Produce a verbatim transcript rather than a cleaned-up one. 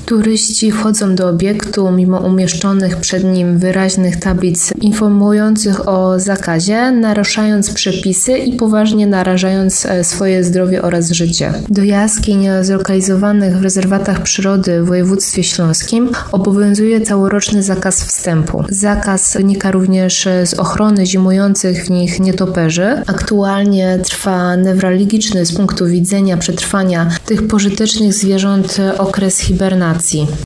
Turyści wchodzą do obiektu mimo umieszczonych przed nim wyraźnych tablic informujących o zakazie, naruszając przepisy i poważnie narażając swoje zdrowie oraz życie. Do jaskiń zlokalizowanych w rezerwatach przyrody w województwie śląskim obowiązuje całoroczny zakaz wstępu. Zakaz wynika również z ochrony zimujących w nich nietoperzy. Aktualnie trwa newralgiczny z punktu widzenia przetrwania tych pożytecznych zwierząt okres hibernacji.